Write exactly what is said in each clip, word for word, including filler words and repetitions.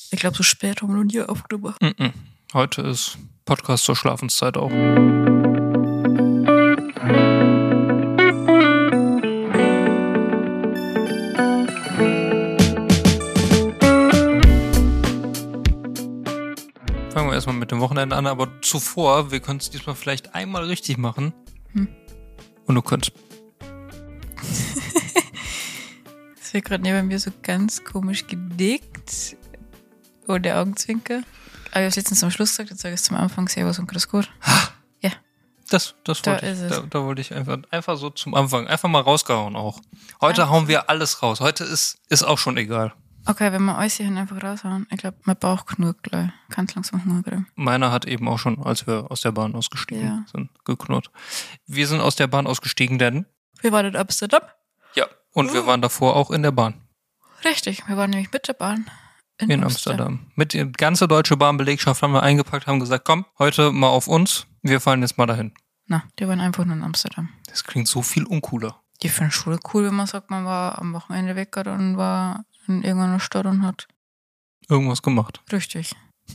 Ich glaube, so spät haben wir noch nie aufgenommen. Mm-mm. Heute ist Podcast zur Schlafenszeit auch. Fangen wir erstmal mit dem Wochenende an, aber zuvor, wir können es diesmal vielleicht einmal richtig machen. Hm. Und du könntest. Das wird gerade neben mir so ganz komisch gedickt. Ohne Augenzwinker. Aber ich habe letztens am Schluss gesagt, jetzt sage ich es zum Anfang, Servus und Grüß Gott. Ja. Das, das Da wollte ist ich, es. da, da wollte ich einfach, einfach so zum Anfang, einfach mal rausgehauen auch. Heute Danke. hauen wir alles raus. Heute ist, ist auch schon egal. Okay, wenn wir euch hier einfach raushauen, ich glaube, mein Bauch knurrt gleich. Ganz langsam Hunger kriegen. Meiner hat eben auch schon, als wir aus der Bahn ausgestiegen Ja. sind, geknurrt. Wir sind aus der Bahn ausgestiegen, denn, Wir waren in Amsterdam. ja, und wir waren davor auch in der Bahn. Richtig, wir waren nämlich mit der Bahn in, In Amsterdam. Amsterdam. Mit der ganze deutsche Bahnbelegschaft haben wir eingepackt, haben gesagt, komm, heute mal auf uns, wir fahren jetzt mal dahin. Na, die waren einfach nur in Amsterdam. Das klingt so viel uncooler. Ich finde Schule cool, wenn man sagt, man war am Wochenende weg und war in irgendeiner Stadt und hat. Irgendwas gemacht. Richtig.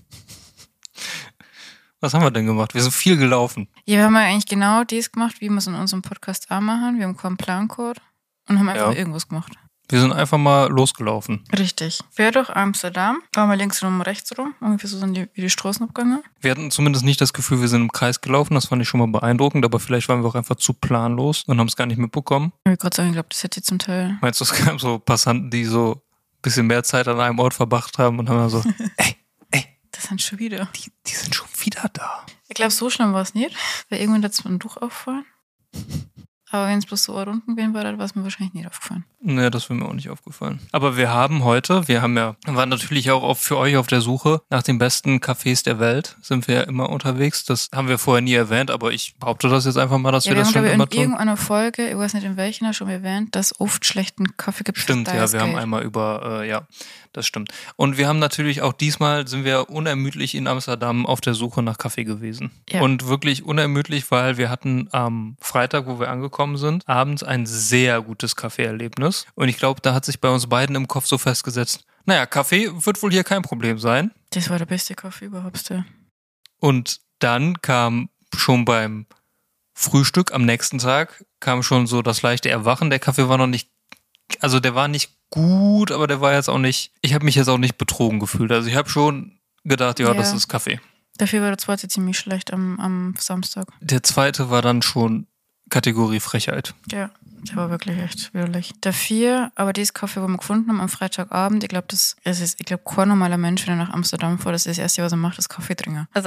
Was haben wir denn gemacht? Wir sind viel gelaufen. Ja, wir haben ja eigentlich genau das gemacht, wie wir es in unserem Podcast auch machen. Wir haben keinen Plancode und haben einfach Ja. irgendwas gemacht. Wir sind einfach mal losgelaufen. Richtig. Quer durch Amsterdam, waren wir links rum, rechts rum. Ungefähr so sind die, wie die Straßen abgegangen. Wir hatten zumindest nicht das Gefühl, wir sind im Kreis gelaufen. Das fand ich schon mal beeindruckend, aber vielleicht waren wir auch einfach zu planlos und haben es gar nicht mitbekommen. Ich wollte gerade sagen, ich glaube, das hätte ich zum Teil. Meinst du, es gab so Passanten, die so ein bisschen mehr Zeit an einem Ort verbracht haben und haben dann so, ey, ey, Das sind schon wieder. die, die sind schon wieder da. Ich glaube, so schlimm war es nicht, weil irgendwann hat es mir ein Tuch aufgefallen. Aber wenn es bloß so Runden gewesen war, dann war es mir wahrscheinlich nicht aufgefallen. Nee, das wäre mir auch nicht aufgefallen. Aber wir haben heute, wir haben ja, waren natürlich auch auf, für euch auf der Suche nach den besten Cafés der Welt, sind wir ja immer unterwegs. Das haben wir vorher nie erwähnt, aber ich behaupte das jetzt einfach mal, dass Ja, wir wir das haben, schon glaube ich, immer in tun. irgendeiner Folge, ich weiß nicht in welcher, schon erwähnt, dass es oft schlechten Kaffee gibt. Stimmt, da ja, ist wir haben Geld. einmal über, äh, ja, das stimmt. Und wir haben natürlich auch diesmal, sind wir unermüdlich in Amsterdam auf der Suche nach Kaffee gewesen. Ja. Und wirklich unermüdlich, weil wir hatten am Freitag, wo wir angekommen sind, abends ein sehr gutes Kaffeeerlebnis. Und ich glaube, da hat sich bei uns beiden im Kopf so festgesetzt, naja, Kaffee wird wohl hier kein Problem sein. Das war der beste Kaffee überhaupt. Ja. Und dann kam schon beim Frühstück am nächsten Tag, kam schon so das leichte Erwachen. Der Kaffee war noch nicht, also der war nicht gut, aber der war jetzt auch nicht, ich habe mich jetzt auch nicht betrogen gefühlt. Also ich habe schon gedacht, ja, Ja. das ist Kaffee. Dafür war der zweite ziemlich schlecht am, am Samstag. Der zweite war dann schon Kategorie Frechheit. Ja, der war wirklich echt widerlich. Der vier, aber dieses Kaffee, wo wir gefunden haben am Freitagabend, ich glaube, das es ist, ich glaube, kein normaler Mensch, wenn er nach Amsterdam fährt, das ist das Erste, was er macht, ist Kaffee trinken. Also,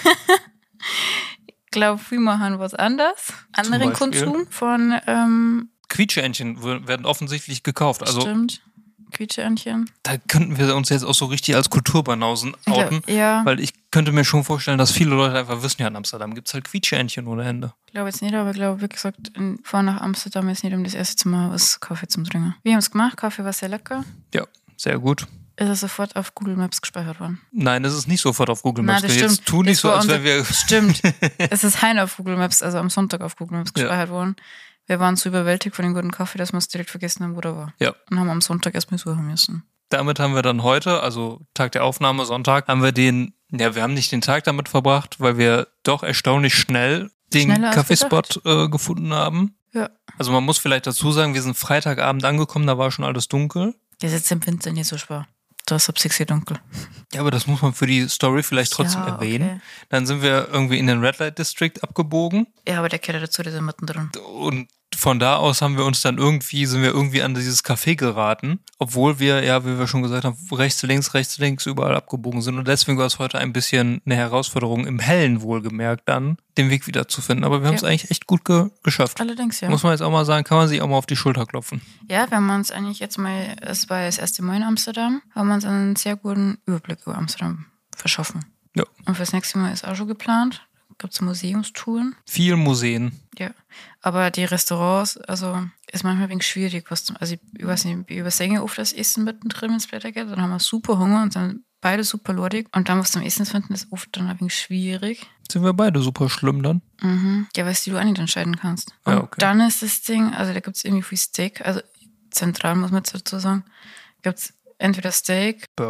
ich glaube, wir machen was anders. Anderen Beispiel? Konsum von, ähm, Quietscheentchen werden offensichtlich gekauft. Also stimmt, Quietscheentchen. da könnten wir uns jetzt auch so richtig als Kulturbanausen Ich glaub, outen. ja, Weil ich könnte mir schon vorstellen, dass viele Leute einfach wissen, ja, in Amsterdam gibt es halt Quietscheentchen ohne Ende. ich glaube jetzt nicht, aber ich glaube, wie gesagt, in, fahren nach Amsterdam ist nicht um das erste Mal was Kaffee zum Trinken. Wir haben es gemacht, Kaffee war sehr lecker. Ja, sehr gut. Ist er sofort auf Google Maps gespeichert worden. Nein, es ist nicht sofort auf Google Maps. Nein, das Jetzt stimmt. tu nicht Das so, war als unser- wenn wir... Stimmt. Es ist heim auf Google Maps, also am Sonntag auf Google Maps gespeichert worden. Wir waren so überwältigt von dem guten Kaffee, dass wir es direkt vergessen haben, wo der war. Ja. Und haben am Sonntag erstmal suchen müssen. Damit haben wir dann heute, also Tag der Aufnahme, Sonntag, haben wir den, ja, wir haben nicht den Tag damit verbracht, weil wir doch erstaunlich schnell den Schneller als Kaffeespot äh, gefunden haben. Ja. Also man muss vielleicht dazu sagen, wir sind Freitagabend angekommen, da war schon alles dunkel. Der sitzt im Winter nicht so schwer. Da ist ab sechs Uhr dunkel. Ja, aber das muss man für die Story vielleicht trotzdem Ja, erwähnen. okay. Dann sind wir irgendwie in den Red Light District abgebogen Ja, aber der gehört dazu, der ist mittendrin. und von da aus haben wir uns dann irgendwie, sind wir irgendwie an dieses Café geraten, obwohl wir, ja, wie wir schon gesagt haben, rechts, links, rechts, links überall abgebogen sind und deswegen war es heute ein bisschen eine Herausforderung, im Hellen wohlgemerkt dann, den Weg wieder zu finden. Aber wir haben es Ja. eigentlich echt gut ge geschafft. Allerdings, ja. Muss man jetzt auch mal sagen, kann man sich auch mal auf die Schulter klopfen. Ja, wir haben uns eigentlich jetzt mal, es war das erste Mal in Amsterdam, haben wir uns einen sehr guten Überblick über Amsterdam verschaffen. Ja. Und fürs nächste Mal ist auch schon geplant. Gibt es Museumstouren. Viel Museen. Ja, aber die Restaurants, also ist manchmal ein wenig schwierig. Was zum, also ich, ich weiß nicht, wir übersänge oft das Essen mittendrin, wenn es Blätter geht. Dann haben wir super Hunger und dann beide super lordig. Und dann was zum Essen finden, ist oft dann ein wenig schwierig. Sind wir beide super schlimm dann? Mhm. Ja, weil du auch nicht entscheiden kannst. Und Ja, okay. dann ist das Ding, also da gibt es irgendwie viel Steak, also zentral muss man jetzt dazu sagen, gibt es entweder Steak, Burger.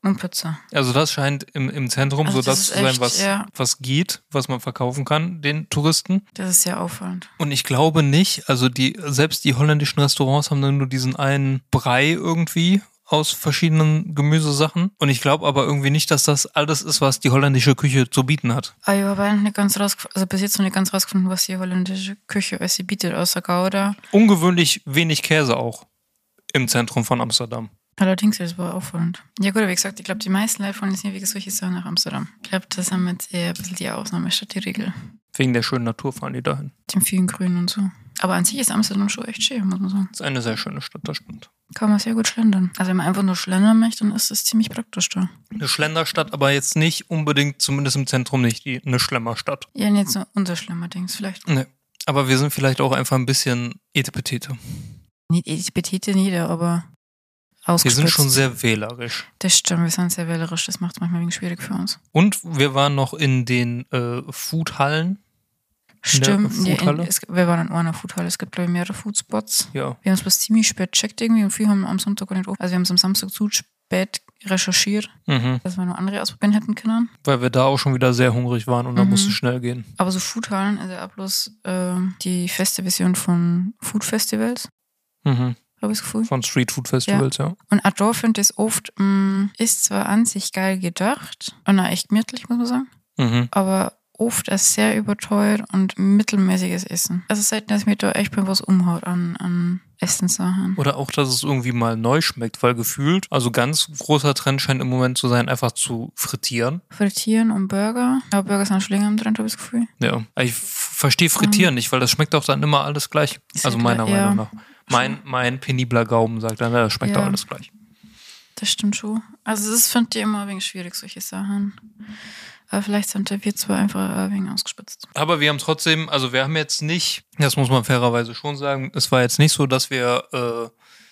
Und Pizza. Also das scheint im, im Zentrum Also so das das ist zu sein, echt, was, ja. was geht, was man verkaufen kann, den Touristen. Das ist sehr auffallend. Und ich glaube nicht, also die, selbst die holländischen Restaurants haben dann nur diesen einen Brei irgendwie aus verschiedenen Gemüsesachen. Und ich glaube aber irgendwie nicht, dass das alles ist, was die holländische Küche zu bieten hat. Aber ich habe nicht ganz rausgefunden, also bis jetzt noch nicht ganz rausgefunden, was die holländische Küche was sie bietet, außer Gouda. Ungewöhnlich wenig Käse auch im Zentrum von Amsterdam. Allerdings, das war auffallend. Ja gut, wie gesagt, ich glaube, die meisten Leute wollen jetzt nicht wegen solche Sachen nach Amsterdam. Ich glaube, das haben jetzt eher ein bisschen die Ausnahme statt die Regel. Wegen der schönen Natur fahren die dahin. Dem vielen Grün und so. Aber an sich ist Amsterdam schon echt schön, muss man sagen. Das ist eine sehr schöne Stadt, das stimmt. Kann man sehr gut schlendern. Also wenn man einfach nur schlendern möchte, dann ist das ziemlich praktisch da. Eine Schlenderstadt, aber jetzt nicht unbedingt, zumindest im Zentrum nicht, die, eine Schlemmerstadt. Ja, nicht so unser Schlemmer-Dings vielleicht. Nee. Aber wir sind vielleicht auch einfach ein bisschen Etepetete. Nicht Etipetete nieder, aber Wir ausgespitzt. sind schon sehr wählerisch. Das stimmt, wir sind sehr wählerisch. Das macht es manchmal ein wenig schwierig für uns. Und wir waren noch in den äh, Foodhallen. Stimmt, In der ja, Foodhalle? in, es, wir waren in einer Foodhalle. Es gibt, glaube ich, mehrere Foodspots. Ja. Wir haben es was ziemlich spät gecheckt irgendwie und viele haben am Sonntag gar nicht offen. Also wir haben es am Samstag zu spät recherchiert, Mhm. dass wir noch andere ausprobieren hätten können. Weil wir da auch schon wieder sehr hungrig waren und da Mhm. musste es schnell gehen. Aber so Foodhallen ist ja auch bloß äh, die feste Version von Food Festivals, Mhm. habe ich das Gefühl. Von Street Food Festivals, ja. Und auch da finde ich es oft, mh, ist zwar an sich geil gedacht und auch echt gemütlich, muss man sagen, Mhm. aber oft ein sehr überteuert und mittelmäßiges Essen. Also selten, dass mir da echt mal was umhaut an, an Essenssachen. Oder auch, dass es irgendwie mal neu schmeckt, weil gefühlt, also ganz großer Trend scheint im Moment zu sein, einfach zu frittieren. Frittieren und Burger. Aber Burger sind schon länger im Trend, habe ich das Gefühl. Ja. Ich f- verstehe Frittieren nicht, weil das schmeckt doch dann immer alles gleich. Ist Also ja meiner klar, ja. Meinung nach. Mein, mein penibler Gaumen sagt dann, ja, das schmeckt Ja. doch alles gleich. Das stimmt schon. Also das finde ich immer ein wenig schwierig, solche Sachen. Aber vielleicht sind wir zwar einfach ein wenig ausgespitzt. Aber wir haben trotzdem, also wir haben jetzt nicht, das muss man fairerweise schon sagen, es war jetzt nicht so, dass wir äh,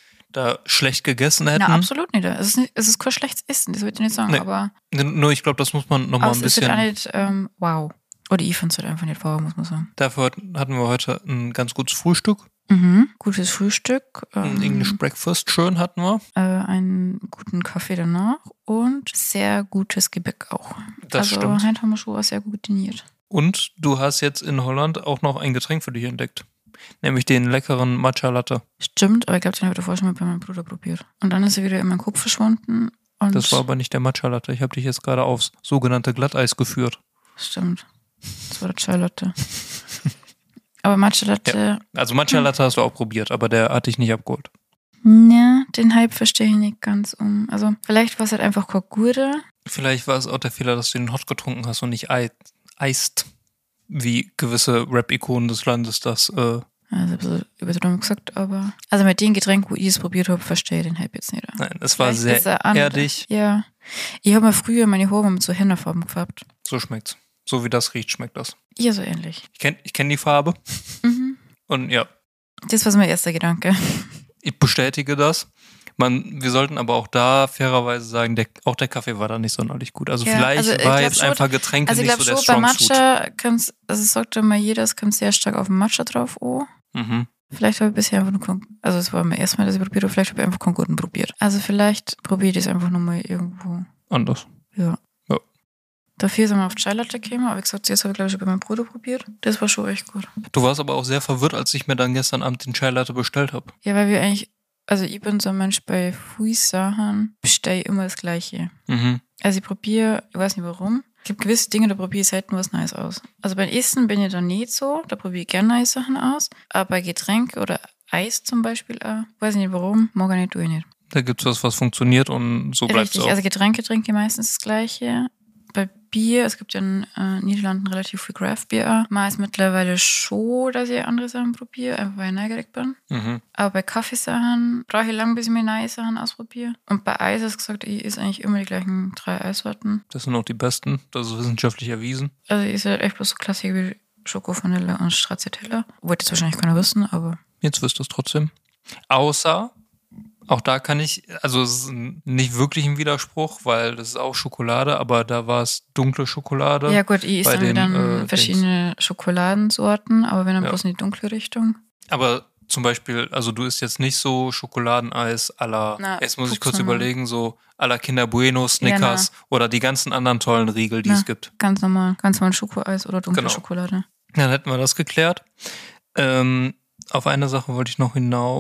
da schlecht gegessen hätten. Na, absolut nicht. Es ist, nicht, es ist kein schlechtes Essen, das würde ich nicht sagen. Nee. Aber, Nur ich glaube, das muss man nochmal aber ein es ist halt auch bisschen. nicht ähm, wow. Oder ich finde es halt einfach nicht wow, muss man sagen. Dafür hatten wir heute ein ganz gutes Frühstück. Mhm. Gutes Frühstück. Ein Ähm, English Breakfast schön hatten wir. äh, einen guten Kaffee danach und sehr gutes Gebäck auch. Das also stimmt. heute haben wir schon was sehr gut diniert. Und du hast jetzt in Holland auch noch ein Getränk für dich entdeckt. Nämlich den leckeren Matcha Latte. Stimmt, aber ich glaube, den habe ich davor schon mal bei meinem Bruder probiert. Und dann ist er wieder in meinen Kopf verschwunden. Und Das war aber nicht der Matcha Latte. Ich habe dich jetzt gerade aufs sogenannte Glatteis geführt. Stimmt. Das war der Chai Latte. Aber Matcha Latte, Also Matcha Latte hast du auch probiert, aber der hat dich nicht abgeholt. ja, den Hype verstehe ich nicht ganz um. Also vielleicht war es halt einfach keine gute. Vielleicht war es auch der Fehler, dass du den Hot getrunken hast und nicht ei- eist, wie gewisse Rap-Ikonen des Landes das. Äh, Also ein bisschen übertrieben gesagt, aber... Also mit dem Getränk, wo ich es probiert habe, verstehe ich den Hype jetzt nicht. nein, es war Vielleicht ist sehr er anders. erdig. Ja. Ich habe mir früher meine Haare mit so Hennafarben gefärbt. So schmeckt's. So wie das riecht, schmeckt das. Ja, so ähnlich. Ich kenne ich kenn die Farbe. Mhm. Und ja, Das war mein erster Gedanke. ich bestätige das. Man, wir sollten aber auch da fairerweise sagen, der, auch der Kaffee war da nicht sonderlich gut. Also Ja, vielleicht also ich war glaub jetzt schon- einfach Getränke Also ich nicht glaube so der schon, bei Strong Suit. Matcha kommt's, also es sagt immer jeder, es kommt sehr stark auf den Matcha drauf. Oh. Mhm. Vielleicht habe ich bisher einfach nur, Kon- also es war mein erstes Mal, dass ich probiert habe, vielleicht habe ich einfach keinen guten probiert. Also vielleicht probiere ich das einfach nochmal irgendwo. Anders. Ja. Ja. Dafür sind wir auf Chai Latte gekommen, aber wie gesagt, jetzt habe ich glaube ich schon bei meinem Bruder probiert. Das war schon echt gut. Du warst aber auch sehr verwirrt, als ich mir dann gestern Abend den Chai Latte bestellt habe. Ja, weil wir eigentlich, also ich bin so ein Mensch, bei Fui-Sachen bestelle ich immer das Gleiche. Mhm. Also ich probiere, ich weiß nicht warum, es gibt gewisse Dinge, da probiere ich selten was Neues aus. Also beim Essen bin ich da nicht so, da probiere ich gerne neue Sachen aus, aber bei Getränk oder Eis zum Beispiel, auch, weiß nicht warum, mag ich nicht, tue ich nicht. Da gibt's was, was funktioniert und so bleibt es Richtig, auch. also Getränke trinke ich meistens das Gleiche. Bei Bier, es gibt ja in äh, Niederlanden relativ viel Craft-Bier. Mal ist mittlerweile schon, dass ich andere Sachen probiere, einfach weil ich neugierig bin. Mhm. Aber bei Kaffeesachen brauche ich lang, bis ich mir neue Sachen ausprobiere. Und bei Eis ist gesagt, ich esse eigentlich immer die gleichen drei Eissorten. Das sind auch die besten. Das ist wissenschaftlich erwiesen. Also ich esse halt echt bloß so Klassiker wie Schoko, Vanille und Stracciatella. Wollte jetzt wahrscheinlich keiner wissen, aber Jetzt wirst du es trotzdem. Außer, auch da kann ich, also es ist nicht wirklich ein Widerspruch, weil das ist auch Schokolade, aber da war es dunkle Schokolade. ja gut, ich esse bei dann, den, dann äh, verschiedene Schokoladensorten, aber wenn dann Ja. bloß in die dunkle Richtung. Aber zum Beispiel, also du isst jetzt nicht so Schokoladeneis à la, Na, jetzt muss ich Pups kurz normal. überlegen, so à la Kinder Bueno, Snickers Ja, oder die ganzen anderen tollen Riegel, die Na, es gibt. Ganz normal. Ganz normal Schokoeis oder dunkle Genau. Schokolade. Dann hätten wir das geklärt. Ähm, auf eine Sache wollte ich noch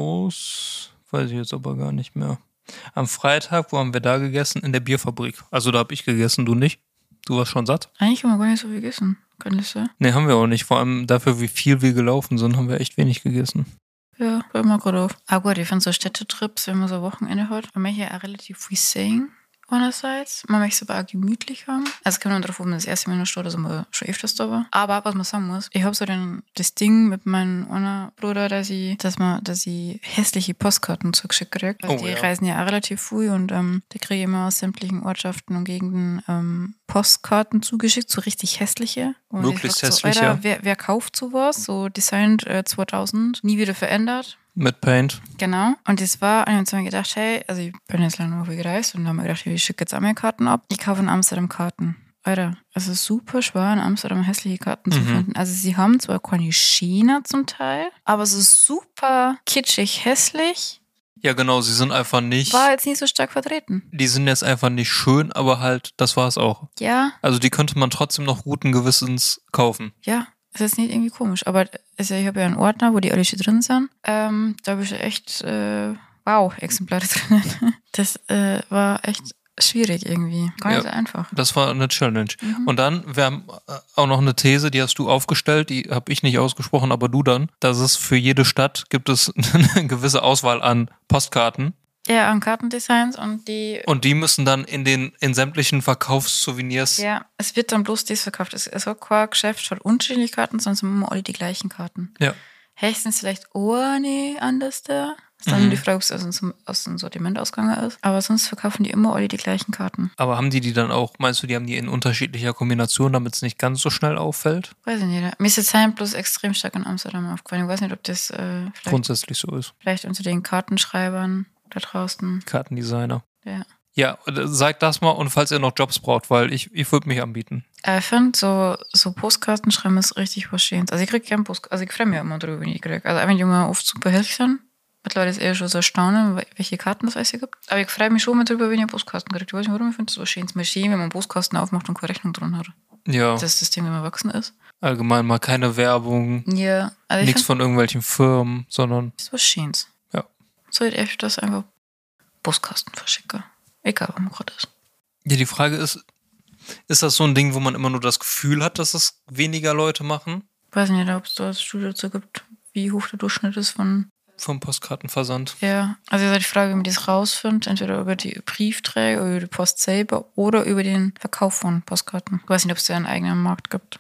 hinaus, weiß ich jetzt aber gar nicht mehr. Am Freitag, wo haben wir da gegessen? In der Bierfabrik. Also da habe ich gegessen, du nicht? Du warst schon satt? Eigentlich haben wir gar nicht so viel gegessen. Kann das sein? Nee, haben wir auch nicht. Vor allem dafür, wie viel wir gelaufen sind, haben wir echt wenig gegessen. Ja, bleib mal gerade auf. Ah gut, ich finde so Städtetrips, wenn man so ein Wochenende hat, man möchte ja auch relativ viel sehen. Einerseits, man möchte es aber auch gemütlich haben. Also es kommt dann drauf an, das erste Mal in der Stadt, dass man schon öfters da war. Aber was man sagen muss, ich habe so den, das Ding mit meinem einer Bruder, dass ich, dass man, dass ich hässliche Postkarten zugeschickt kriege. Also Oh, die ja. reisen ja auch relativ früh und ähm, die kriege ich immer aus sämtlichen Ortschaften und Gegenden ähm, Postkarten zugeschickt, so richtig hässliche. Und Möglichst ich frag so, hässlich, Alter, ja. wer, wer kauft sowas? So designed äh, zweitausend, nie wieder verändert. Mit Paint. Genau. Und das war, und ich habe mir gedacht, hey, also ich bin jetzt lange Woche gereist und habe mir gedacht, ich schicke jetzt auch meine Karten ab. Ich kaufe in Amsterdam Karten. Alter, es ist super schwer, in Amsterdam hässliche Karten zu Mhm. finden. Also sie haben zwar keine Schiene zum Teil, aber es ist super kitschig hässlich. Ja, genau, sie sind einfach nicht, War jetzt nicht so stark vertreten. die sind jetzt einfach nicht schön, aber halt, das war es auch. Ja, Also die könnte man trotzdem noch guten Gewissens kaufen. ja. Es ist nicht irgendwie komisch, aber also ich habe ja einen Ordner, wo die alle schon drin sind. Ähm, da habe ich echt, äh, wow, Exemplare drin. Das äh, war echt schwierig irgendwie. Gar nicht Ja. so einfach. Das war eine Challenge. Mhm. Und dann, wir haben äh, auch noch eine These, die hast du aufgestellt, die habe ich nicht ausgesprochen, aber du dann, dass es für jede Stadt gibt es eine gewisse Auswahl an Postkarten. Ja, an Kartendesigns und die. Und die müssen dann in den in sämtlichen Verkaufssouvenirs. Ja, es wird dann bloß das verkauft. Es, es hat kein Geschäft, hat unterschiedliche Karten, sondern es sind immer alle die gleichen Karten. Ja. Höchstens vielleicht ohne anders da. Ist dann Mhm. die Frage, ob es aus dem, aus dem Sortiment ausgegangen ist. Aber sonst verkaufen die immer alle die gleichen Karten. Aber haben die die dann auch, meinst du, die haben die in unterschiedlicher Kombination, damit es nicht ganz so schnell auffällt? Weiß ich nicht. Mir ist jetzt halt bloß extrem stark in Amsterdam aufgefallen. Ich weiß nicht, ob das äh, vielleicht, Grundsätzlich so ist. vielleicht unter den Kartenschreibern da draußen. Kartendesigner. Ja. Ja, äh, sagt das mal und falls ihr noch Jobs braucht, weil ich, ich würde mich anbieten. Aber ich finde, so, so Postkarten schreiben ist richtig was Schönes. Also ich krieg gerne Postkarten, also ich freue mich immer drüber, wenn ich kriege. Also auch wenn die immer oft super hilfreich sind. Mittlerweile ist eher schon so erstaunen, welche Karten das alles gibt. Aber ich freue mich schon mal drüber, wenn ihr Postkarten kriegt. Ich weiß nicht warum, ich finde es so schön. Es ist mir schön, wenn man einen Postkasten aufmacht und keine Rechnung drin hat. Ja, Das ist das Ding, wenn man erwachsen ist. allgemein mal keine Werbung, Ja, also ich nichts finde, von irgendwelchen Firmen, sondern das ist was Schönes. Ja. So hätte ich das einfach Postkasten verschicke. Egal, wo man gerade ist. ja, die Frage ist, ist das so ein Ding, wo man immer nur das Gefühl hat, dass es weniger Leute machen Weiß nicht, ob es da eine Studie dazu gibt, wie hoch der Durchschnitt ist von. vom Postkartenversand? Ja, also ist halt die Frage, wie man das rausfindet, entweder über die Briefträger, über die Post selber oder über den Verkauf von Postkarten. Ich weiß nicht, ob es da einen eigenen Markt gibt.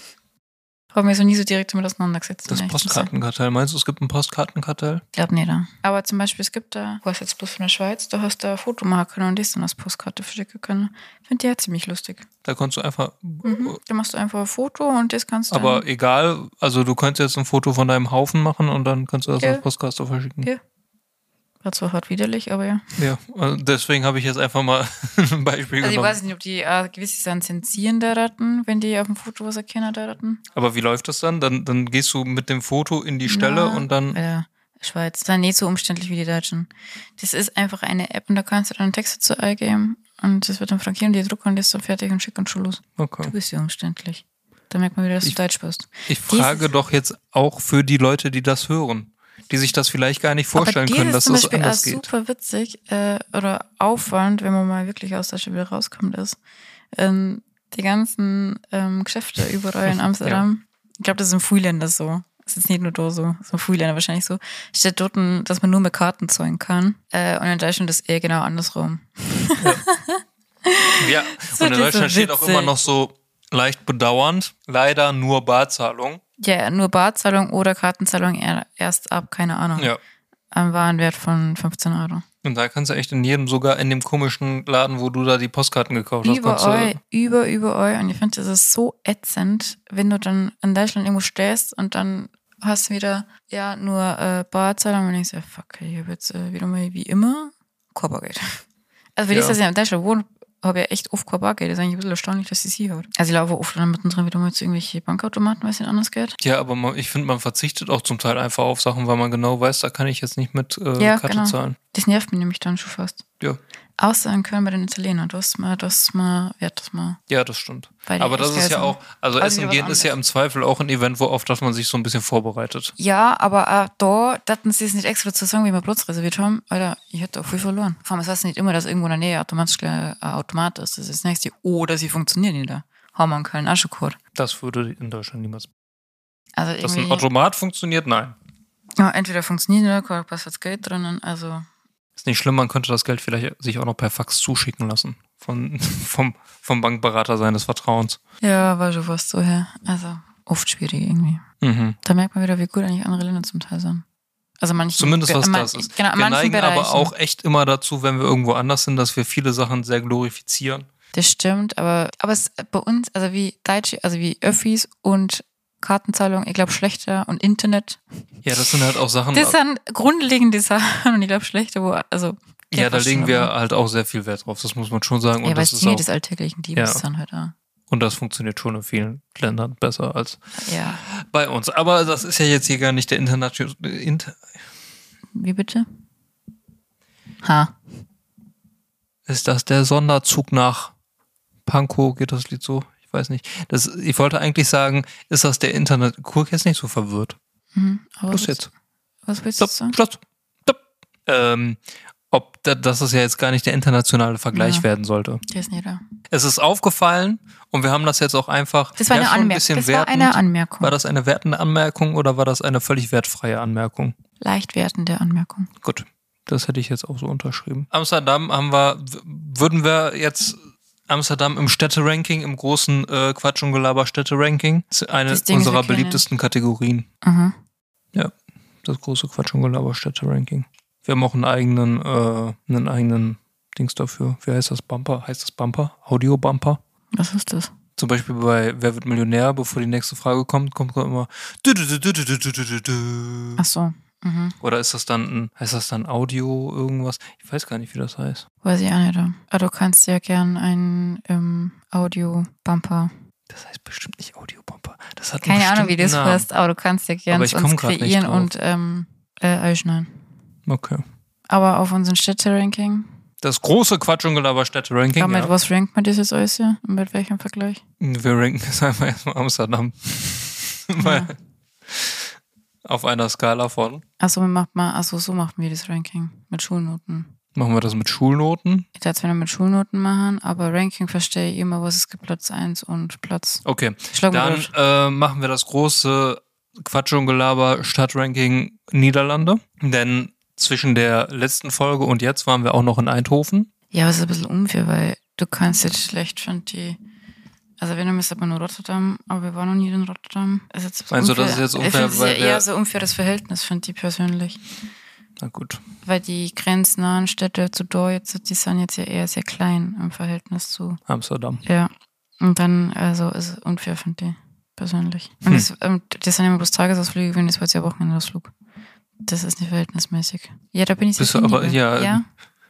Habe mich so nie so direkt damit auseinandergesetzt. Das um ehrlich zu sein. Postkartenkartell, meinst du, es gibt ein Postkartenkartell? Ich glaube nicht. Da. Aber zum Beispiel, es gibt da, du hast jetzt bloß von der Schweiz, da hast du ein Foto machen können und das dann als Postkarte verschicken können. Ich finde die ja ziemlich lustig. Da kannst du einfach, Mhm. Da machst du einfach ein Foto und das kannst du aber dann. egal, also du könntest jetzt ein Foto von deinem Haufen machen und dann kannst du das Ja. als Postkarte verschicken. Ja. War zwar hart widerlich, aber ja. Ja, also deswegen habe ich jetzt einfach mal ein Beispiel Also ich genommen. weiß nicht, ob die äh, gewisse Sachen zensieren der Ratten, wenn die auf dem Foto was erkennen der Ratten. Aber wie läuft das dann? Dann, dann gehst du mit dem Foto in die Stelle Na, und dann. Ja, Schweiz. Das ist nicht so umständlich wie die Deutschen. Das ist einfach eine App und da kannst du dann Texte zu eingeben und das wird dann frankieren, die drucken und das ist dann fertig und schick und schon los. Okay. Du bist ja umständlich. Da merkt man wieder, dass du Ich- Deutsch bist. Ich frage doch jetzt auch für die Leute, die das hören, die sich das vielleicht gar nicht vorstellen Aber können, das dass ist das zum Beispiel anders auch geht. super witzig äh, oder Aufwand, wenn man mal wirklich aus Deutschland wieder rauskommt, ist ähm, die ganzen ähm, Geschäfte überall in Amsterdam. Ich glaube, das ist in vielen Ländern so. Das ist jetzt nicht nur da so, so in vielen Ländern wahrscheinlich so. Steht dort, dass man nur mit Karten zahlen kann. Äh, und in Deutschland ist eher genau andersrum. Ja, und in wird so Deutschland steht auch witzig. immer noch so leicht bedauernd, leider nur Barzahlung. Ja, nur Barzahlung oder Kartenzahlung eher- erst ab, keine Ahnung, Ja. am Warenwert von fünfzehn Euro. Und da kannst du echt in jedem, sogar in dem komischen Laden, wo du da die Postkarten gekauft hast, kannst Überall, du, über, überall. Und ich finde, das ist so ätzend, wenn du dann in Deutschland irgendwo stehst und dann hast du wieder, ja, nur äh, Barzahlung und ich so, fuck, ich habe jetzt äh, wieder mal wie immer Körpergeld. Also für Ja. das, dass ich in Deutschland wohne, habe ja echt oft kein Bargeld. Das ist eigentlich ein bisschen erstaunlich, dass sie sie hat. Also ich laufe oft dann mittendrin wieder mal zu irgendwelche Bankautomaten, weil es nicht anders geht. Ja, aber man, ich finde, man verzichtet auch zum Teil einfach auf Sachen, weil man genau weiß, da kann ich jetzt nicht mit äh, Ja, Karte genau. zahlen. Das nervt mich nämlich dann schon fast. Ja. Außer in Köln bei den Italienern. Das ist mal, das ist mal, wert das mal. Ja, das stimmt. Weil die Aber das echt ist geil ja sind. auch, also Also Essen wieder was gehen ist ja im Zweifel auch ein Event, wo auf das man sich so ein bisschen vorbereitet. Ja, aber auch da, daten sie es nicht extra zu sagen, wie wir Platz reserviert haben. Alter, ich hätte auch viel verloren. Vor allem, es heißt nicht immer, dass irgendwo in der Nähe automatisch gleich ein Automat ist. Das ist das nächste. Oder sie funktionieren nicht da. Haben wir in Köln auch schon gehört. Das würde in Deutschland niemals. Also Dass ein irgendwie, Automat funktioniert, nein. ja, entweder funktioniert oder passt das Geld drinnen. Also, Ist nicht schlimm, man könnte das Geld vielleicht sich auch noch per Fax zuschicken lassen. Von, vom, vom Bankberater seines Vertrauens. ja, war schon fast so her. Also, oft schwierig irgendwie. Mhm. Da merkt man wieder, wie gut eigentlich andere Länder zum Teil sind. Also manchen, Zumindest was man- das ist. Genau, in wir manchen neigen Bereichen. aber auch echt immer dazu, wenn wir irgendwo anders sind, dass wir viele Sachen sehr glorifizieren. Das stimmt, aber, aber es bei uns, also wie Deutsche, also wie Öffis und Kartenzahlung, ich glaube schlechter und Internet. Ja, das sind halt auch Sachen. Das sind grundlegende Sachen und ich glaube schlechter, wo, also. ja, da fast legen schon, wir aber- halt auch sehr viel Wert drauf, das muss man schon sagen. Und, Ja, weil das, es ist Dinge auch, des alltäglichen Diebes Ja. sind halt auch. und das funktioniert schon in vielen Ländern besser als Ja. bei uns. Aber das ist ja jetzt hier gar nicht der internationale. Inter Wie bitte? Ha. ist das der Sonderzug nach Pankow? Geht das Lied so? Ich weiß nicht. Das, ich wollte eigentlich sagen, ist das der Internet. Guck jetzt nicht so verwirrt. Mhm. Aber Los was- jetzt. Was willst du Stopp, sagen? Schluss. Stopp. Ähm, ob da, dass es ja jetzt gar nicht der internationale Vergleich Ja. werden sollte. Der ist nicht da. Es ist aufgefallen und wir haben das jetzt auch einfach. Das war ja, eine schon ein Anmerkung. bisschen Das war wertend. eine Anmerkung. War das eine wertende Anmerkung oder war das eine völlig wertfreie Anmerkung? Leicht wertende Anmerkung. Gut, das hätte ich jetzt auch so unterschrieben. Amsterdam haben wir, w- würden wir jetzt Amsterdam im Städteranking, im großen äh, Quatsch- und Gelaber-Städteranking, ist eine Das Ding ist, unserer wir können- beliebtesten Kategorien. Mhm. Das große Quatsch- und Gelaber-Städteranking. Wir haben auch einen eigenen, äh, einen eigenen Dings dafür. Wie heißt das? Bumper? Heißt das Bumper? Audio-Bumper? Was ist das? Zum Beispiel bei Wer wird Millionär, bevor die nächste Frage kommt, kommt immer du, du, du, du, du, du, du, du, du. Ach so. Mhm. Oder ist das dann ein, heißt das dann Audio irgendwas? Ich weiß gar nicht, wie das heißt. Weiß ich auch nicht. Aber du kannst ja gern einen ähm, Audio-Bumper. Das heißt bestimmt nicht Audio-Bumper. Das hat Keine einen Ahnung, wie das bestimmten Namen. heißt, aber du kannst ja gern Aber ich uns komm grad nicht kreieren drauf. und ähm, äh, einschneiden. Okay. Aber auf unserem Städte-Ranking, Das große Quatsch- und Gelaber-Städte-Ranking, mit ja. was rankt man das jetzt alles hier? Und mit welchem Vergleich? Wir ranken es einfach erstmal Amsterdam. Weil auf einer Skala von. Achso, macht mal, achso, so macht wir das Ranking. Mit Schulnoten. Machen wir das mit Schulnoten? Ich darf es wieder mit Schulnoten machen, aber Ranking verstehe ich immer, was es gibt, Platz eins und Platz. Okay. Schlag mal Dann durch. äh, machen wir das große Quatsch- und Gelaber-Stadtranking Niederlande. Denn zwischen der letzten Folge und jetzt waren wir auch noch in Eindhoven. Ja, aber es ist ein bisschen unfair, weil du kannst jetzt schlecht von die. Also wenn du müsstest aber nur Rotterdam, aber wir waren noch nie in Rotterdam. Das ist jetzt ein bisschen Meinst du, das unfair. ist jetzt Ich unfair, finde es weil ja eher der- so unfaires Verhältnis, finde ich persönlich. Na gut. Weil die grenznahen Städte zu da jetzt, die sind jetzt ja eher sehr klein im Verhältnis zu. Amsterdam. Ja. Und dann, also ist es unfair, finde ich, persönlich. Und Hm. das, ähm, das sind immer bloß Tagesausflüge, wenn das war jetzt ja Wochenendausflug. Das ist nicht verhältnismäßig. Ja, da bin ich Bist sehr du aber- penibel. ja, ja.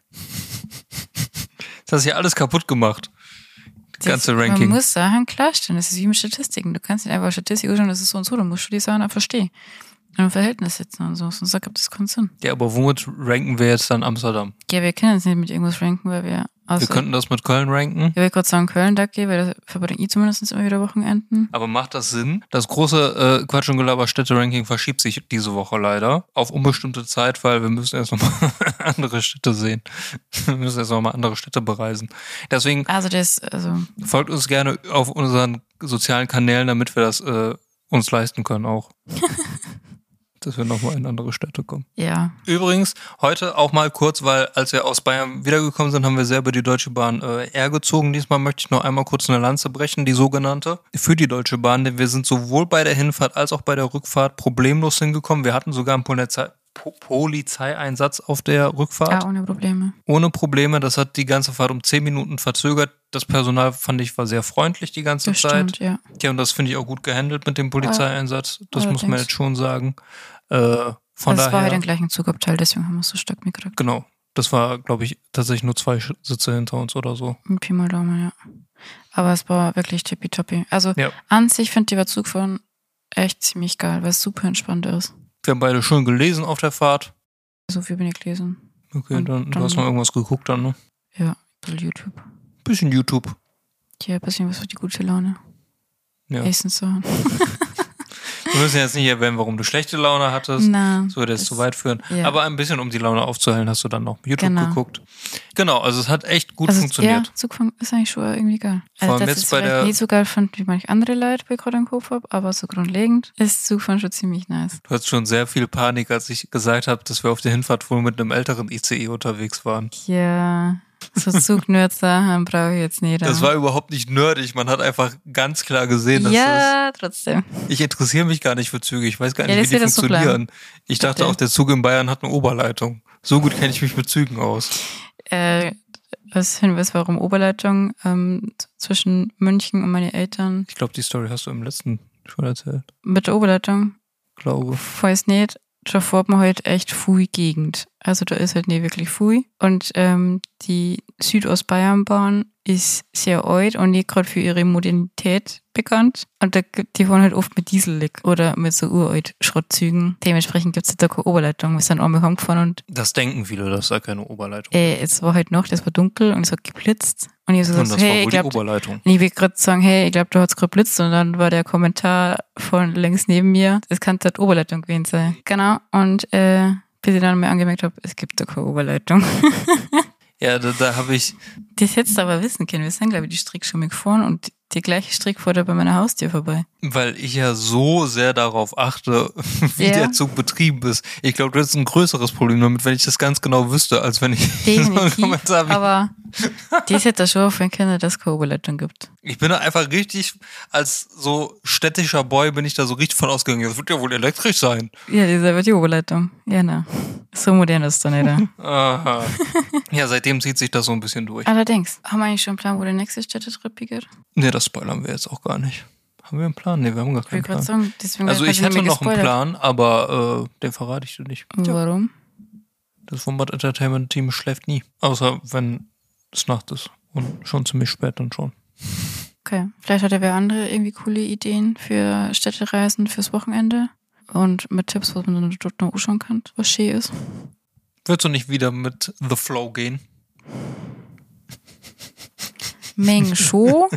Das hast ja alles kaputt gemacht. Das ganze Das- Ranking. Man muss Sachen klarstellen. Das ist wie mit Statistiken. Du kannst nicht einfach Statistik anschauen, das ist so und so. Du musst du die Sachen auch verstehen. Und im Verhältnis setzen und so. Sonst ergibt das keinen Sinn. Ja, aber womit ranken wir jetzt dann Amsterdam? Ja, wir können jetzt nicht mit irgendwas ranken, weil wir. Also, Wir könnten das mit Köln ranken. ich will gerade sagen, Köln, da gehe, weil da verbringe ich zumindest immer wieder Wochenenden. Aber macht das Sinn? Das große äh, Quatsch- und Gelaber-Städte-Ranking verschiebt sich diese Woche leider auf unbestimmte Zeit, weil wir müssen erst nochmal andere Städte sehen. Wir müssen erst nochmal andere Städte bereisen. Deswegen Also das, also, folgt uns gerne auf unseren sozialen Kanälen, damit wir das äh, uns leisten können auch. Dass wir nochmal in andere Städte kommen. ja. Übrigens, heute auch mal kurz, weil als wir aus Bayern wiedergekommen sind, haben wir selber die Deutsche Bahn äh, R gezogen. Diesmal möchte ich noch einmal kurz eine Lanze brechen, die sogenannte, für die Deutsche Bahn, denn wir sind sowohl bei der Hinfahrt als auch bei der Rückfahrt problemlos hingekommen. Wir hatten sogar einen Polizei Po- Polizeieinsatz auf der Rückfahrt. Ah, ohne Probleme. Ohne Probleme, das hat die ganze Fahrt um zehn Minuten verzögert. Das Personal, fand ich, war sehr freundlich die ganze Das Zeit. stimmt, ja. Ja, und das finde ich auch gut gehandelt mit dem Polizeieinsatz. Das muss man allerdings. jetzt schon sagen. Äh, von Also es war daher, halt den gleichen Zugabteil, deswegen haben wir es so stark mitgekriegt. genau. Das war, glaube ich, tatsächlich nur zwei Sitze hinter uns oder so. Pi mal Daumen, ja. Aber es war wirklich tippitoppi. Also Ja. an sich finde ich über Zugfahren echt ziemlich geil, weil es super entspannt ist. Wir haben beide schön gelesen auf der Fahrt. So viel bin ich gelesen. Okay, Und dann, du dann- hast noch irgendwas geguckt dann, ne? Ja, ein bisschen YouTube. Bisschen YouTube. Ja, ein bisschen was für die gute Laune. Ja. Essenssachen. Wir müssen jetzt nicht erwähnen, warum du schlechte Laune hattest. Na, Das würde jetzt es- zu weit führen. ja. Aber ein bisschen, um die Laune aufzuhellen, hast du dann noch YouTube Genau. geguckt. Genau, also es hat echt gut also, funktioniert. Ja, Zugfahren ist eigentlich schon irgendwie geil. Vor Also, allem dass jetzt ich es bei vielleicht der- nicht so geil fand, wie manche andere Leute, wo ich gerade im Kopf habe, aber so grundlegend ist Zugfahren schon ziemlich nice. Du hattest schon sehr viel Panik, als ich gesagt habe, dass wir auf der Hinfahrt wohl mit einem älteren I C E unterwegs waren. Ja, so Zugnerds-Sachen brauche ich jetzt nicht. Das aber- war überhaupt nicht nerdig. Man hat einfach ganz klar gesehen, dass ja, trotzdem. das, ich interessiere mich gar nicht für Züge. Ich weiß gar Ja, nicht, das wie die wird so funktionieren. Ich dachte Bitte. auch, der Zug in Bayern hat eine Oberleitung. So gut kenne ich mich mit Zügen aus. Äh, was Hinweis war um Oberleitung ähm, z- zwischen München und meine Eltern Ich glaube, die Story hast du im letzten schon erzählt. mit der Oberleitung. Glaube. Weiß nicht, da fährt man halt echt Fui Gegend. Also da ist halt nicht wirklich Fui. Und ähm, die Südostbayernbahn ist sehr alt und nicht gerade für ihre Modernität bekannt. Und da, gibt- die fahren halt oft mit Diesellick oder mit so uralt Schrottzügen. Dementsprechend gibt es da keine Oberleitung. Wir sind einmal heimgefahren und Das denken viele, dass da keine Oberleitung äh, es war halt noch, das war dunkel und es hat geblitzt. Und ich hab so Und gesagt, das war hey, wohl ich die glaub, Oberleitung. und ich will gerade sagen, hey, ich glaube, du hast gerade blitzt. Und dann war der Kommentar von links neben mir, es kann halt Oberleitung gewesen sein. Genau. Und äh, bis ich dann mal angemerkt habe, es gibt da keine Oberleitung. Ja, da, da habe ich, Das hättest du aber wissen können. Wir sind, glaube ich, die Strick schon mal gefahren und die gleiche Strick fuhr da bei meiner Haustür vorbei. weil ich ja so sehr darauf achte, wie Ja. der Zug betrieben ist. Ich glaube, du hättest ein größeres Problem damit, wenn ich das ganz genau wüsste, als wenn ich so einen Definitiv. Kommentar wie Aber das hätte da schon auffallen können, dass es keine Oberleitung gibt. Ich bin da einfach richtig, als so städtischer Boy bin ich da so richtig von ausgegangen. Das wird ja wohl elektrisch sein. Ja, das ist aber die Oberleitung. Ja, na. So modern ist es da nicht. Aha. Ja, seitdem zieht sich das so ein bisschen durch. Allerdings, haben wir eigentlich schon einen Plan, wo der nächste Städtetrip geht? Nee, das spoilern wir jetzt auch gar nicht. Haben wir einen Plan? Nee, wir haben gar Ich will keinen gerade Plan. sagen, deswegen Also wird ich quasi hätte nicht mehr noch einen gespoilert. Plan, aber äh, den verrate ich dir nicht. Ja, Warum? das Wombat Entertainment Team schläft nie. Außer wenn es Nacht ist. Und schon ziemlich spät dann schon. Okay, vielleicht hat er wer andere irgendwie coole Ideen für Städtereisen fürs Wochenende und mit Tipps, was man dann dort noch anschauen kann, was schön ist. Würdest du nicht wieder mit The Flow gehen? Meng Show,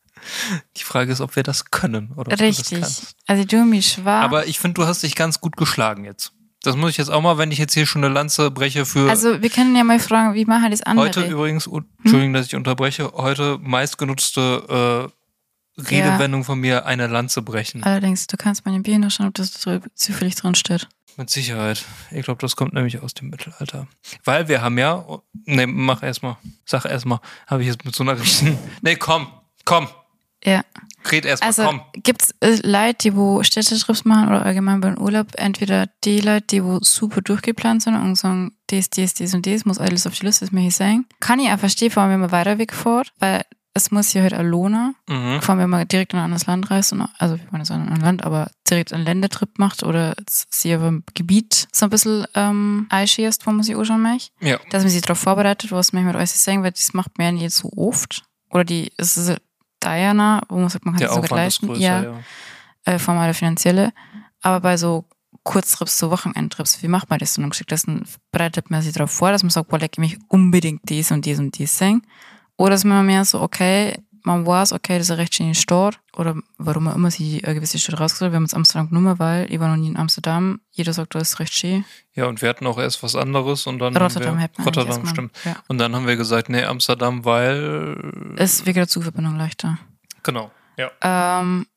Die Frage ist, ob wir das können oder ob du das richtig. kannst. Also du mich schwach. Aber ich finde, du hast dich ganz gut geschlagen jetzt. Das muss ich jetzt auch mal, wenn ich jetzt hier schon eine Lanze breche für Also wir können ja mal fragen, wie machen das andere? heute übrigens, oh, Entschuldigung, dass ich unterbreche, heute meistgenutzte äh, Redewendung von mir, eine Lanze brechen. Allerdings, du kannst mal in den Bier nachschauen, ob das dr- zufällig drin steht. Mit Sicherheit. Ich glaube, das kommt nämlich aus dem Mittelalter. Weil wir haben ja, ne, mach erstmal, sag erstmal, habe ich jetzt mit so einer richtigen, ne, komm, komm, Ja. red erstmal, Also komm. gibt's äh, Leute, die wo Städtetrips machen oder allgemein beim Urlaub, entweder die Leute, die wo super durchgeplant sind und sagen, das, das, das und das muss alles auf die Liste, das möchte ich sagen. Kann ich auch verstehen, vor allem wenn man weiter wegfährt, weil es muss ja halt auch lohnen. Mhm. Vor allem, wenn man direkt in ein anderes Land reist, und, also ich meine, so in ein Land, aber direkt einen Ländertrip macht oder sie auf einem Gebiet so ein bisschen ähm, einschießt, wo man sich anschauen möchte. Ja. Dass man sich darauf vorbereitet, was man mit euch sagen, weil das macht man ja nicht so oft. Oder die, es ist Diana, wo man sagt, man kann Der es sogar Aufwand ist leisten. größer, ja, ja. Äh, vor allem der finanzielle. Aber bei so Kurztrips, so Wochenendtrips, wie macht man das? Und dann geschickt, dann bereitet man sich darauf vor, dass man sagt, boah, leck, ich mich unbedingt dies und dies und dies singen. Oder ist man mehr so, okay, man weiß, okay, das ist eine recht schöne Stadt. Oder warum man immer sich eine gewisse Stadt rausgesucht. Wir haben uns Amsterdam genommen, weil ich war noch nie in Amsterdam. Jeder sagt, da ist recht schön. Ja, und wir hatten auch erst was anderes und dann Rotterdam haben wir, hätten wir Rotterdam, eigentlich stimmt. erstmal, ja. Und dann haben wir gesagt, nee, Amsterdam, weil Ist wegen der Zugverbindung leichter. genau, ja. Ähm,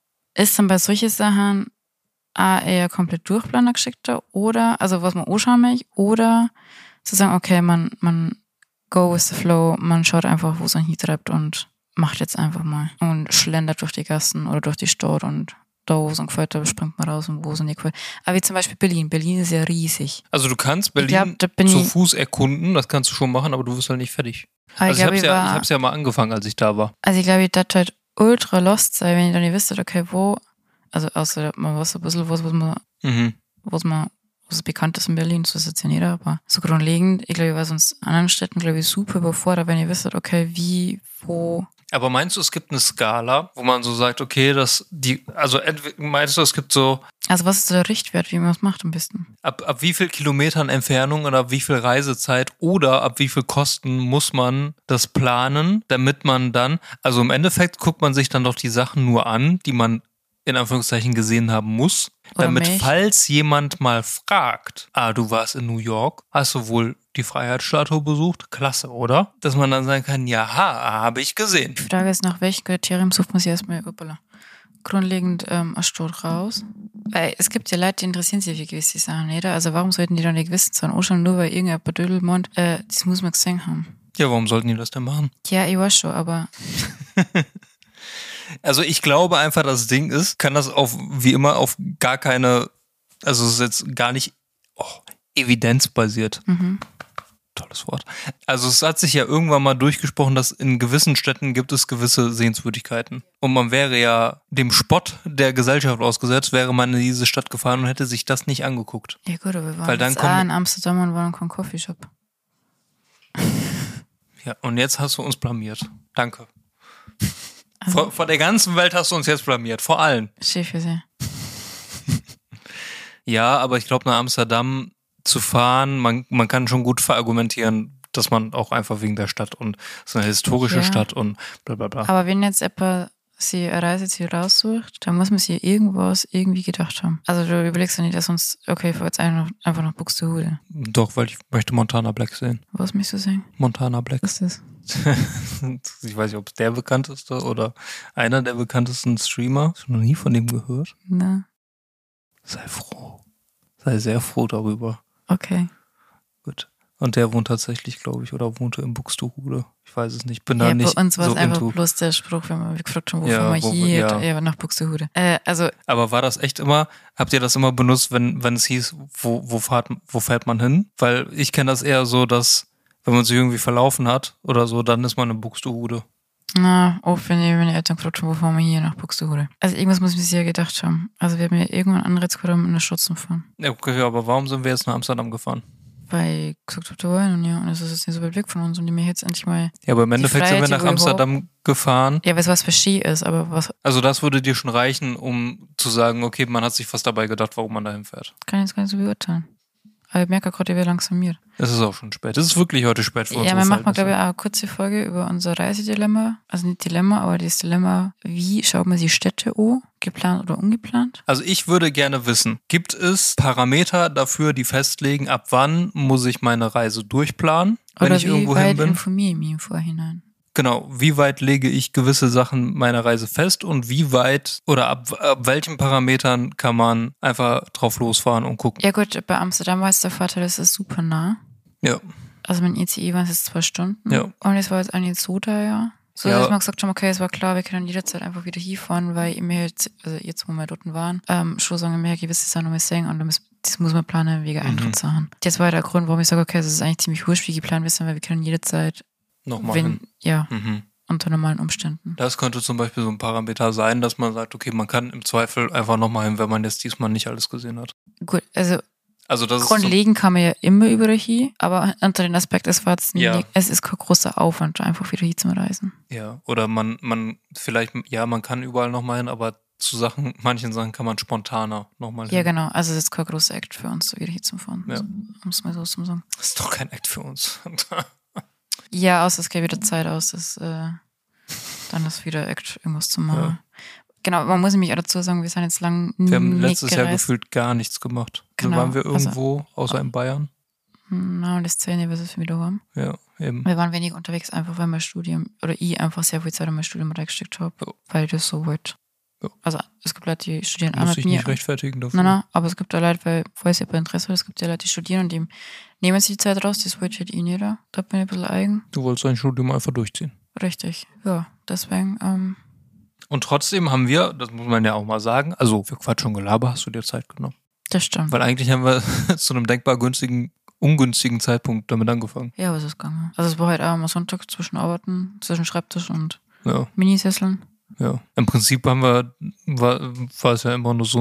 ist dann bei solchen Sachen auch eher komplett durchplaner geschickter oder, also was man anschauen möchte, oder zu sagen, okay, man, man go with the flow, man schaut einfach, wo es einen hintreibt und macht jetzt einfach mal und schlendert durch die Gassen oder durch die Stadt und da, wo es einem gefällt, da springt man raus und wo es einem nicht gefällt. Aber wie zum Beispiel Berlin. Berlin ist ja riesig. Also du kannst Ich Berlin glaub, da bin zu ich- Fuß erkunden, das kannst du schon machen, aber du wirst halt nicht fertig. Aber Also ich ich glaube, hab's, ich, ja, ich war, hab's ja mal angefangen, als ich da war. also ich glaube, ich dachte halt ultra lost sein, wenn ich dann nicht wüsste, okay, wo, also außer man weiß ein bisschen, was, was man Mhm. was man was bekannt ist in Berlin, so ist jetzt ja nicht, aber so grundlegend, ich glaube, ich war sonst in anderen Städten, glaube ich, super überfordert, wenn ihr wisst, okay, wie, wo. Aber meinst du, es gibt eine Skala, wo man so sagt, okay, dass die, also meinst du, es gibt so. Also was ist der Richtwert, wie man es macht am besten? Ab, ab wie viel Kilometern Entfernung oder ab wie viel Reisezeit oder ab wie viel Kosten muss man das planen, damit man dann, also im Endeffekt guckt man sich dann doch die Sachen nur an, die man in Anführungszeichen gesehen haben muss, Oder damit mich. falls jemand mal fragt, ah, du warst in New York, hast du wohl die Freiheitsstatue besucht? Klasse, oder? Dass man dann sagen kann, ja, habe ich gesehen. Die Frage ist, nach welchen Kriterien sucht man sich erstmal uppala, grundlegend ähm, ein Stot raus? Weil es gibt ja Leute, die interessieren sich für gewisse Sachen nicht. Also warum sollten die dann nicht wissen, sondern auch schon nur, weil irgendein Badödel meint, äh, das muss man gesehen haben. Ja, warum sollten die das denn machen? Ja, ich weiß schon, aber Also ich glaube einfach, das Ding ist, kann das auf, wie immer, auf gar keine, also es ist jetzt gar nicht oh, evidenzbasiert. mhm. Tolles Wort. Also es hat sich ja irgendwann mal durchgesprochen, dass in gewissen Städten gibt es gewisse Sehenswürdigkeiten. Und man wäre ja dem Spott der Gesellschaft ausgesetzt, wäre man in diese Stadt gefahren und hätte sich das nicht angeguckt. Ja gut, aber wir waren Weil dann jetzt kommen- auch in Amsterdam und waren kein Coffeeshop. Ja, und jetzt hast du uns blamiert. Danke. Vor, vor der ganzen Welt hast du uns jetzt blamiert. Vor allen. Schön für sie. Ja, aber ich glaube, nach Amsterdam zu fahren, man, man kann schon gut verargumentieren, dass man auch einfach wegen der Stadt und es ist eine historische Ja. Stadt und bla bla bla. Aber wenn jetzt jemand sie ein Reiseziel raussucht, dann muss man sich irgendwas irgendwie gedacht haben. Also du überlegst ja nicht, dass uns, okay, ich fahr jetzt einfach, einfach nach Buxtehude. Doch, weil ich möchte Montana Black sehen. Was möchtest du sagen? Montana Black. Was ist das? Ich weiß nicht, ob es der bekannteste oder einer der bekanntesten Streamer. Hast du noch nie von dem gehört? Na, Sei froh. Sei sehr froh darüber. okay. Gut. Und der wohnt tatsächlich, glaube ich, oder wohnte in Buxtehude. Ich weiß es nicht. Bin da Ja, nicht bei uns war so es einfach into. bloß der Spruch, wenn wir gefragt haben, wo Ja, fahren wir wo- hier, ja. ja. nach Buxtehude. Äh, also, Aber war das echt immer, habt ihr das immer benutzt, wenn, wenn es hieß, wo, wo, fahrt, wo fährt man hin? Weil ich kenne das eher so, dass, wenn man sich irgendwie verlaufen hat oder so, dann ist man in Buxtehude. na, oft, wenn die, wenn die Eltern gefragt haben, wo fahren wir hier, nach Buxtehude. Also irgendwas muss man sich ja gedacht haben. Also wir haben ja irgendwann Anreiz gehabt, um in der Stadt zu fahren. Ja, okay, aber warum sind wir jetzt nach Amsterdam gefahren? Weil ich gesagt habe, da wollen und ja, und es ist jetzt nicht so weit weg von uns und die mir jetzt endlich mal, Ja, aber im Endeffekt sind wir Freiheit, die nach wir Amsterdam gefahren. ja, weiß was für Ski ist, aber was Also das würde dir schon reichen, um zu sagen, okay, man hat sich was dabei gedacht, warum man dahin fährt. kann ich jetzt gar nicht so beurteilen. Aber ich merke gerade, ich werde langsam mir. Es ist auch schon spät. Es ist wirklich heute spät für Ja, unsere wir machen mal, Verhältnisse. glaube ich, auch eine kurze Folge über unser Reisedilemma. Also nicht Dilemma, aber das Dilemma, wie schaut man die Städte an? Geplant oder ungeplant? Also ich würde gerne wissen, gibt es Parameter dafür, die festlegen, ab wann muss ich meine Reise durchplanen, wenn Oder ich wie irgendwo hin weit bin? informiere ich mich im Vorhinein? Genau, wie weit lege ich gewisse Sachen meiner Reise fest und wie weit oder ab, ab welchen Parametern kann man einfach drauf losfahren und gucken? Ja gut, bei Amsterdam war jetzt der Vorteil, es ist super nah. Ja, Also mein I C E waren es jetzt zwei Stunden. Ja. Und es war jetzt auch nicht so teuer. So, Ja. dass wir gesagt haben, okay, es war klar, wir können jederzeit einfach wieder hinfahren, weil ich mir jetzt, also jetzt, wo wir dort waren, ähm, schon sagen, wir gewisse Sachen noch mal sehen und das, das muss man planen wegen Mhm. Eintrittssachen. Das war der Grund, warum ich sage, okay, es ist eigentlich ziemlich wurscht, wie geplant wir sind, weil wir können jederzeit, nochmal wenn, hin. ja, Mhm. unter normalen Umständen. Das könnte zum Beispiel so ein Parameter sein, dass man sagt, okay, man kann im Zweifel einfach nochmal hin, wenn man jetzt diesmal nicht alles gesehen hat. Gut, also Also das ist so, grundlegend kann man ja immer über hier, aber unter den Aspekt, es war jetzt Ja. nicht, es ist kein großer Aufwand, einfach wieder hier zu reisen. ja, oder man, man, vielleicht, ja, man kann überall nochmal hin, aber zu Sachen, manchen Sachen kann man spontaner nochmal hin. Ja, genau, also es ist kein großer Act für uns, so wieder hier zu fahren. Ja. Um es mal so zu sagen. Das ist doch kein Act für uns. Ja, außer es geht wieder Zeit aus, dass, äh, dann ist wieder Act, irgendwas zu machen. Ja. Genau, man muss nämlich auch dazu sagen, wir sind jetzt lang Wir haben nicht letztes Jahr gereist. gefühlt gar nichts gemacht. Genau, Also waren wir also- irgendwo, außer in Bayern? Na, und das Szene, was wir wieder haben. Ja, eben. Wir waren wenig unterwegs, einfach weil mein Studium, oder ich einfach sehr viel Zeit in mein Studium reingesteckt habe, Ja. weil ich das so wollte. Ja. Also es gibt Leute, die studieren auch Muss mit ich mir. nicht rechtfertigen dafür. Nein, nein, aber es gibt auch Leute, weil, falls ihr bei Interesse hat, es gibt ja Leute, die studieren und die nehmen sich die Zeit raus, das wollte halt ich nicht. Da Da bin ich ein bisschen eigen. Du wolltest dein Studium einfach durchziehen. Richtig, ja, deswegen, ähm, Und trotzdem haben wir, das muss man ja auch mal sagen, also für Quatsch und Gelaber hast du dir Zeit genommen. das stimmt. Weil eigentlich haben wir zu einem denkbar günstigen, ungünstigen Zeitpunkt damit angefangen. Ja, was ist gegangen? Also es war halt auch am Sonntag zwischen Arbeiten, zwischen Schreibtisch und Ja, Minisesseln. ja. Im Prinzip haben wir, war, war es ja immer nur so ein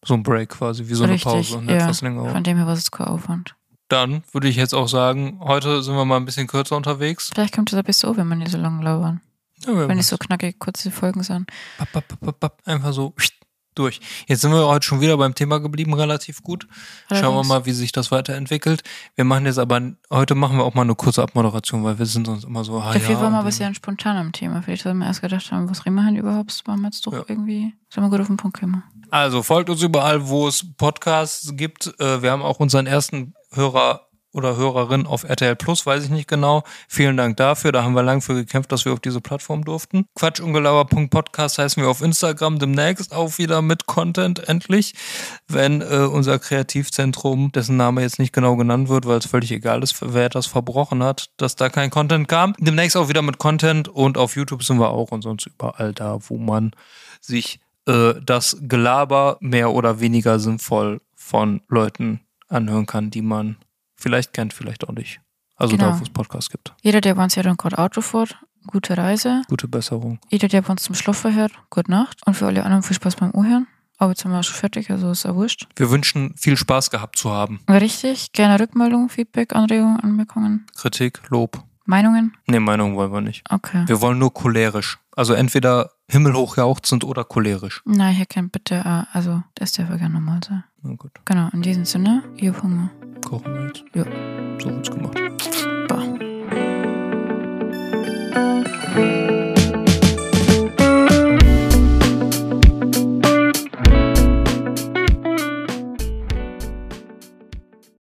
So ein Break quasi, wie so Richtig, eine Pause. Und ja. etwas länger. Von dem her war es kein Aufwand. Dann würde ich jetzt auch sagen, heute sind wir mal ein bisschen kürzer unterwegs. Vielleicht kommt es ein bisschen so, wenn wir nicht so lange lauern. Ja, wenn nicht so knackig kurze Folgen sind. Bap, bap, bap, bap, einfach so durch. Jetzt sind wir heute schon wieder beim Thema geblieben, relativ gut. Allerdings. Schauen wir mal, wie sich das weiterentwickelt. Wir machen jetzt aber, heute machen wir auch mal eine kurze Abmoderation, weil wir sind sonst immer so, ah, Dafür ja, waren wir ein bisschen spontan am Thema. Vielleicht haben wir erst gedacht haben, was reden wir denn überhaupt? Das waren wir jetzt doch ja. irgendwie, sollen wir gut auf den Punkt kommen. Also folgt uns überall, wo es Podcasts gibt. Wir haben auch unseren ersten Hörer oder Hörerin auf R T L Plus, weiß ich nicht genau. Vielen Dank dafür. Da haben wir lang für gekämpft, dass wir auf diese Plattform durften. Quatschungelauer Punkt Podcast heißen wir auf Instagram demnächst auch wieder mit Content, endlich. Wenn äh, unser Kreativzentrum, dessen Name jetzt nicht genau genannt wird, weil es völlig egal ist, wer das verbrochen hat, dass da kein Content kam. Demnächst auch wieder mit Content und auf YouTube sind wir auch und sonst überall da, wo man sich äh, das Gelaber mehr oder weniger sinnvoll von Leuten anhören kann, die man vielleicht kennt, vielleicht auch nicht. Also genau. Da, wo es Podcasts gibt. Jeder, der bei uns ja dann gerade Auto fährt, gute Reise. Gute Besserung. Jeder, der bei uns zum Schlafen hört, gute Nacht. Und für alle anderen viel Spaß beim Ohrhören. Aber jetzt sind wir schon fertig, also ist ja wurscht. Wir wünschen, viel Spaß gehabt zu haben. Richtig. Gerne Rückmeldung, Feedback, Anregungen, Anmerkungen. Kritik, Lob. Meinungen? Nee, Meinungen wollen wir nicht. Okay. Wir wollen nur cholerisch. Also entweder himmelhoch jauchzend oder cholerisch. Nein, Herr Kent, bitte, also das darf ja gerne normal sein. Na gut. Genau, in diesem Sinne, ihr habt Hunger. Kochen wir jetzt. Ja. So wird's gemacht.